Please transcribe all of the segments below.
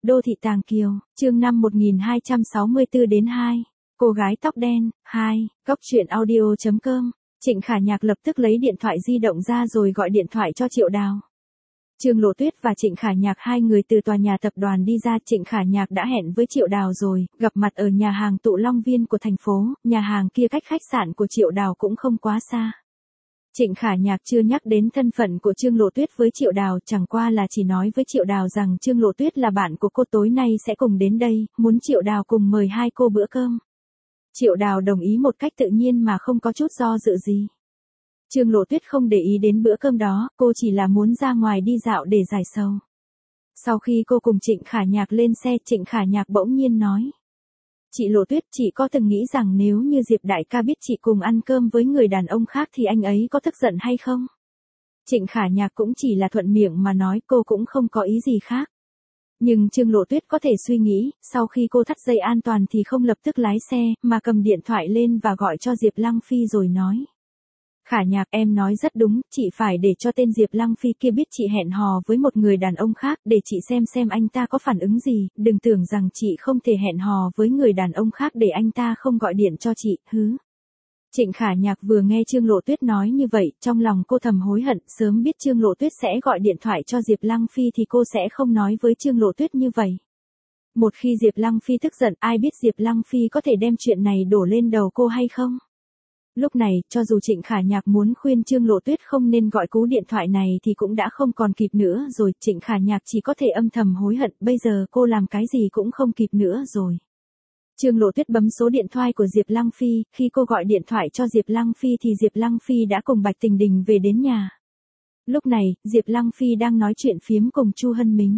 Đô thị Tàng Kiều, chương 5 1264 đến 2. Cô gái tóc đen, 2, góc truyện audio.com. Trịnh Khả Nhạc lập tức lấy điện thoại di động ra rồi gọi điện thoại cho Triệu Đào. Trương Lộ Tuyết và Trịnh Khả Nhạc hai người từ tòa nhà tập đoàn đi ra. Trịnh Khả Nhạc đã hẹn với Triệu Đào rồi, gặp mặt ở nhà hàng Tụ Long Viên của thành phố, nhà hàng kia cách khách sạn của Triệu Đào cũng không quá xa. Trịnh Khả Nhạc chưa nhắc đến thân phận của Trương Lộ Tuyết với Triệu Đào, chẳng qua là chỉ nói với Triệu Đào rằng Trương Lộ Tuyết là bạn của cô, tối nay sẽ cùng đến đây, muốn Triệu Đào cùng mời hai cô bữa cơm. Triệu Đào đồng ý một cách tự nhiên mà không có chút do dự gì. Trương Lộ Tuyết không để ý đến bữa cơm đó, cô chỉ là muốn ra ngoài đi dạo để giải sầu. Sau khi cô cùng Trịnh Khả Nhạc lên xe, Trịnh Khả Nhạc bỗng nhiên nói: "Chị Lộ Tuyết, chị có từng nghĩ rằng nếu như Diệp đại ca biết chị cùng ăn cơm với người đàn ông khác thì anh ấy có tức giận hay không?" Trịnh Khả Nhạc cũng chỉ là thuận miệng mà nói, cô cũng không có ý gì khác. Nhưng Trương Lộ Tuyết có thể suy nghĩ, sau khi cô thắt dây an toàn thì không lập tức lái xe, mà cầm điện thoại lên và gọi cho Diệp Lăng Phi rồi nói: "Khả Nhạc, em nói rất đúng, chị phải để cho tên Diệp Lăng Phi kia biết chị hẹn hò với một người đàn ông khác, để chị xem anh ta có phản ứng gì, đừng tưởng rằng chị không thể hẹn hò với người đàn ông khác để anh ta không gọi điện cho chị, hứ." Trịnh Khả Nhạc vừa nghe Trương Lộ Tuyết nói như vậy, trong lòng cô thầm hối hận, sớm biết Trương Lộ Tuyết sẽ gọi điện thoại cho Diệp Lăng Phi thì cô sẽ không nói với Trương Lộ Tuyết như vậy. Một khi Diệp Lăng Phi tức giận, ai biết Diệp Lăng Phi có thể đem chuyện này đổ lên đầu cô hay không? Lúc này, cho dù Trịnh Khả Nhạc muốn khuyên Trương Lộ Tuyết không nên gọi cú điện thoại này thì cũng đã không còn kịp nữa rồi, Trịnh Khả Nhạc chỉ có thể âm thầm hối hận, bây giờ cô làm cái gì cũng không kịp nữa rồi. Trương Lộ Tuyết bấm số điện thoại của Diệp Lăng Phi, khi cô gọi điện thoại cho Diệp Lăng Phi thì Diệp Lăng Phi đã cùng Bạch Tình Đình về đến nhà. Lúc này, Diệp Lăng Phi đang nói chuyện phiếm cùng Chu Hân Mính.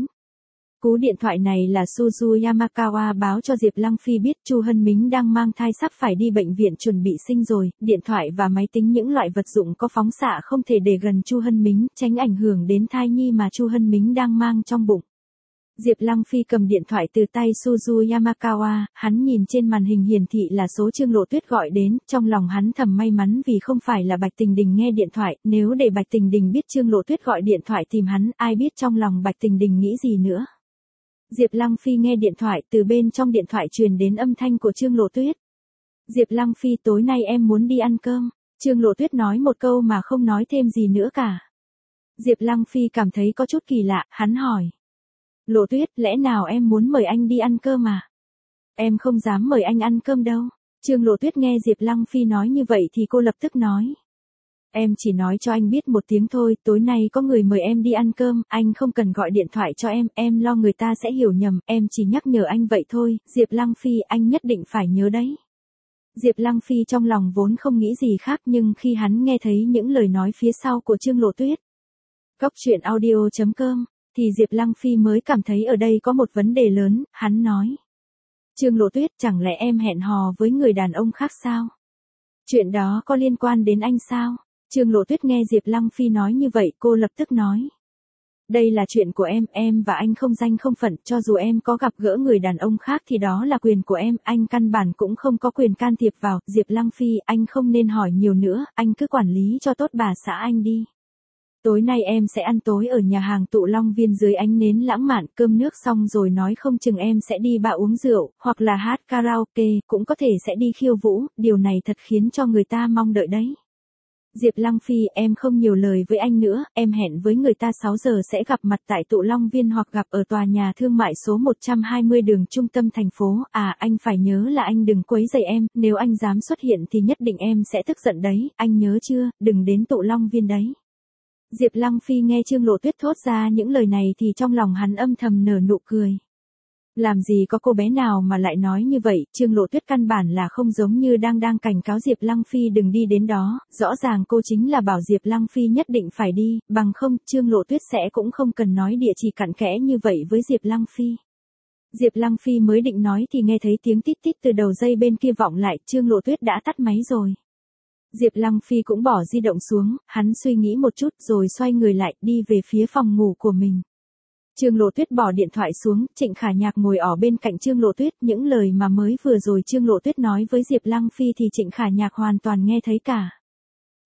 Cú điện thoại này là Suzu Yamakawa báo cho Diệp Lăng Phi biết Chu Hân Mính đang mang thai sắp phải đi bệnh viện chuẩn bị sinh rồi, điện thoại và máy tính những loại vật dụng có phóng xạ không thể để gần Chu Hân Mính, tránh ảnh hưởng đến thai nhi mà Chu Hân Mính đang mang trong bụng. Diệp Lăng Phi cầm điện thoại từ tay Suzu Yamakawa, hắn nhìn trên màn hình hiển thị là số Trương Lộ Tuyết gọi đến, trong lòng hắn thầm may mắn vì không phải là Bạch Tình Đình nghe điện thoại, nếu để Bạch Tình Đình biết Trương Lộ Tuyết gọi điện thoại tìm hắn, ai biết trong lòng Bạch Tình Đình nghĩ gì nữa. Diệp Lăng Phi nghe điện thoại, từ bên trong điện thoại truyền đến âm thanh của Trương Lộ Tuyết. "Diệp Lăng Phi, tối nay em muốn đi ăn cơm." Trương Lộ Tuyết nói một câu mà không nói thêm gì nữa cả. Diệp Lăng Phi cảm thấy có chút kỳ lạ, hắn hỏi: "Lộ Tuyết, lẽ nào em muốn mời anh đi ăn cơm à?" "Em không dám mời anh ăn cơm đâu." Trương Lộ Tuyết nghe Diệp Lăng Phi nói như vậy thì cô lập tức nói: "Em chỉ nói cho anh biết một tiếng thôi, tối nay có người mời em đi ăn cơm, anh không cần gọi điện thoại cho em lo người ta sẽ hiểu nhầm, em chỉ nhắc nhở anh vậy thôi, Diệp Lăng Phi, anh nhất định phải nhớ đấy." Diệp Lăng Phi trong lòng vốn không nghĩ gì khác, nhưng khi hắn nghe thấy những lời nói phía sau của Trương Lộ Tuyết, góc truyện audio.com, thì Diệp Lăng Phi mới cảm thấy ở đây có một vấn đề lớn, hắn nói: "Trương Lộ Tuyết, chẳng lẽ em hẹn hò với người đàn ông khác sao? Chuyện đó có liên quan đến anh sao?" Trương Lộ Tuyết nghe Diệp Lăng Phi nói như vậy, cô lập tức nói: "Đây là chuyện của em và anh không danh không phận, cho dù em có gặp gỡ người đàn ông khác thì đó là quyền của em, anh căn bản cũng không có quyền can thiệp vào, Diệp Lăng Phi, anh không nên hỏi nhiều nữa, anh cứ quản lý cho tốt bà xã anh đi. Tối nay em sẽ ăn tối ở nhà hàng Tụ Long Viên dưới ánh nến lãng mạn, cơm nước xong rồi nói không chừng em sẽ đi bar uống rượu, hoặc là hát karaoke, cũng có thể sẽ đi khiêu vũ, điều này thật khiến cho người ta mong đợi đấy." Diệp Lăng Phi, em không nhiều lời với anh nữa, em hẹn với người ta 6 giờ sẽ gặp mặt tại Tụ Long Viên hoặc gặp ở tòa nhà thương mại số 120 đường trung tâm thành phố, anh phải nhớ là anh đừng quấy rầy em, nếu anh dám xuất hiện thì nhất định em sẽ tức giận đấy, anh nhớ chưa, đừng đến Tụ Long Viên đấy. Diệp Lăng Phi nghe Trương Lộ Tuyết thốt ra những lời này thì trong lòng hắn âm thầm nở nụ cười. Làm gì có cô bé nào mà lại nói như vậy, Trương Lộ Tuyết căn bản là không giống như đang cảnh cáo Diệp Lăng Phi đừng đi đến đó, rõ ràng cô chính là bảo Diệp Lăng Phi nhất định phải đi, bằng không, Trương Lộ Tuyết sẽ cũng không cần nói địa chỉ cặn kẽ như vậy với Diệp Lăng Phi. Diệp Lăng Phi mới định nói thì nghe thấy tiếng tít tít từ đầu dây bên kia vọng lại, Trương Lộ Tuyết đã tắt máy rồi. Diệp Lăng Phi cũng bỏ di động xuống, hắn suy nghĩ một chút rồi xoay người lại, đi về phía phòng ngủ của mình. Trương Lộ Tuyết bỏ điện thoại xuống, Trịnh Khả Nhạc ngồi ở bên cạnh Trương Lộ Tuyết, những lời mà mới vừa rồi Trương Lộ Tuyết nói với Diệp Lăng Phi thì Trịnh Khả Nhạc hoàn toàn nghe thấy cả.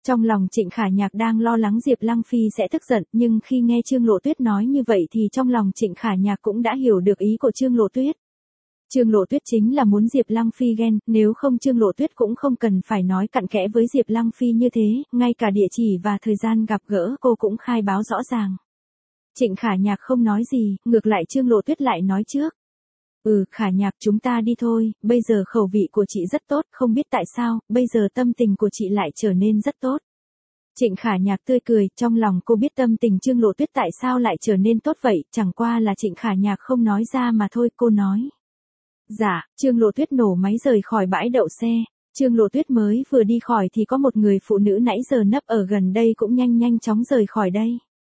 Trong lòng Trịnh Khả Nhạc đang lo lắng Diệp Lăng Phi sẽ tức giận, nhưng khi nghe Trương Lộ Tuyết nói như vậy thì trong lòng Trịnh Khả Nhạc cũng đã hiểu được ý của Trương Lộ Tuyết. Trương Lộ Tuyết chính là muốn Diệp Lăng Phi ghen, nếu không Trương Lộ Tuyết cũng không cần phải nói cặn kẽ với Diệp Lăng Phi như thế, ngay cả địa chỉ và thời gian gặp gỡ cô cũng khai báo rõ ràng. Trịnh Khả Nhạc không nói gì, ngược lại Trương Lộ Tuyết lại nói trước. Khả Nhạc, chúng ta đi thôi, bây giờ khẩu vị của chị rất tốt, không biết tại sao, bây giờ tâm tình của chị lại trở nên rất tốt. Trịnh Khả Nhạc tươi cười, trong lòng cô biết tâm tình Trương Lộ Tuyết tại sao lại trở nên tốt vậy, chẳng qua là Trịnh Khả Nhạc không nói ra mà thôi, cô nói. Dạ, Trương Lộ Tuyết nổ máy rời khỏi bãi đậu xe. Trương Lộ Tuyết mới vừa đi khỏi thì có một người phụ nữ nãy giờ nấp ở gần đây cũng nhanh chóng rời khỏi đây.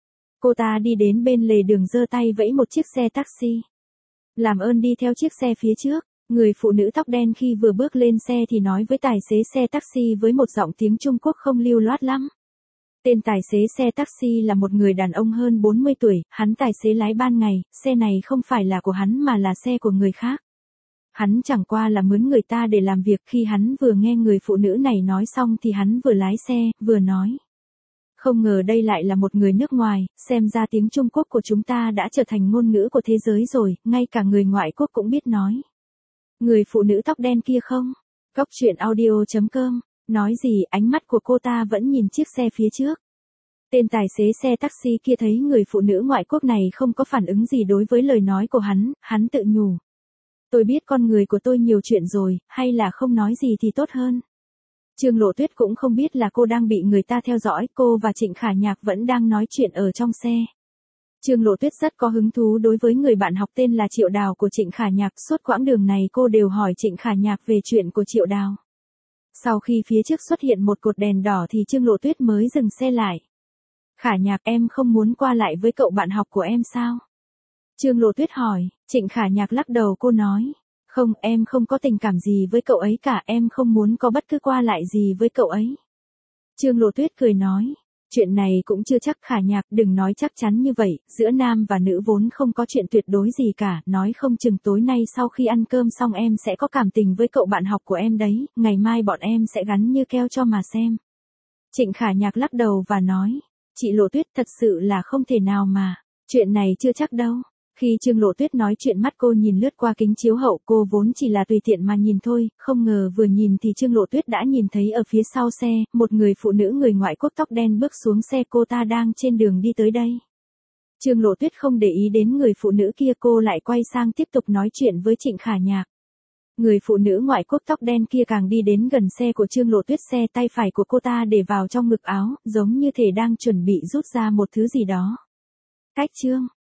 Cô ta đi đến bên lề đường giơ tay vẫy một chiếc xe taxi. Làm ơn đi theo chiếc xe phía trước. Người phụ nữ tóc đen khi vừa bước lên xe thì nói với tài xế xe taxi với một giọng tiếng Trung Quốc không lưu loát lắm. Tên tài xế xe taxi là một người đàn ông hơn 40 tuổi, hắn tài xế lái ban ngày, xe này không phải là của hắn mà là xe của người khác. Hắn chẳng qua là mướn người ta để làm việc, khi hắn vừa nghe người phụ nữ này nói xong thì hắn vừa lái xe, vừa nói. Không ngờ đây lại là một người nước ngoài, xem ra tiếng Trung Quốc của chúng ta đã trở thành ngôn ngữ của thế giới rồi, ngay cả người ngoại quốc cũng biết nói. Người phụ nữ tóc đen kia không? Góc truyện audio.com, nói gì ánh mắt của cô ta vẫn nhìn chiếc xe phía trước. Tên tài xế xe taxi kia thấy người phụ nữ ngoại quốc này không có phản ứng gì đối với lời nói của hắn tự nhủ. Tôi biết con người của tôi nhiều chuyện rồi, hay là không nói gì thì tốt hơn. Trương Lộ Tuyết cũng không biết là cô đang bị người ta theo dõi, cô và Trịnh Khả Nhạc vẫn đang nói chuyện ở trong xe. Trương Lộ Tuyết rất có hứng thú đối với người bạn học tên là Triệu Đào của Trịnh Khả Nhạc, suốt quãng đường này cô đều hỏi Trịnh Khả Nhạc về chuyện của Triệu Đào. Sau khi phía trước xuất hiện một cột đèn đỏ thì Trương Lộ Tuyết mới dừng xe lại. Khả Nhạc, em không muốn qua lại với cậu bạn học của em sao? Trương Lộ Tuyết hỏi. Trịnh Khả Nhạc lắc đầu, cô nói. Không, em không có tình cảm gì với cậu ấy cả, em không muốn có bất cứ qua lại gì với cậu ấy. Trương Lộ Tuyết cười nói. Chuyện này cũng chưa chắc Khả Nhạc, đừng nói chắc chắn như vậy, giữa nam và nữ vốn không có chuyện tuyệt đối gì cả, nói không chừng tối nay sau khi ăn cơm xong em sẽ có cảm tình với cậu bạn học của em đấy, ngày mai bọn em sẽ gắn như keo cho mà xem. Trịnh Khả Nhạc lắc đầu và nói. Chị Lộ Tuyết, thật sự là không thể nào mà, chuyện này chưa chắc đâu. Khi Trương Lộ Tuyết nói chuyện, mắt cô nhìn lướt qua kính chiếu hậu, cô vốn chỉ là tùy tiện mà nhìn thôi, không ngờ vừa nhìn thì Trương Lộ Tuyết đã nhìn thấy ở phía sau xe, một người phụ nữ người ngoại quốc tóc đen bước xuống xe, cô ta đang trên đường đi tới đây. Trương Lộ Tuyết không để ý đến người phụ nữ kia, cô lại quay sang tiếp tục nói chuyện với Trịnh Khả Nhạc. Người phụ nữ ngoại quốc tóc đen kia càng đi đến gần xe của Trương Lộ Tuyết, xe tay phải của cô ta để vào trong ngực áo, giống như thể đang chuẩn bị rút ra một thứ gì đó. Cách chương